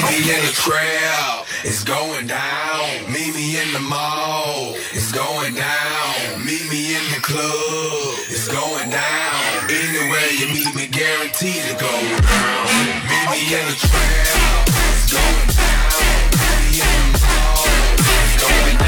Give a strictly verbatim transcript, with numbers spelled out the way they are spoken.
me in the crowd, it's going down. Meet me in the mall, it's going down. Meet me in the club, it's going down. Anywhere you meet me, guaranteed to go down. Meet me in the crowd, it's going down. Meet me in the mall, it's going down.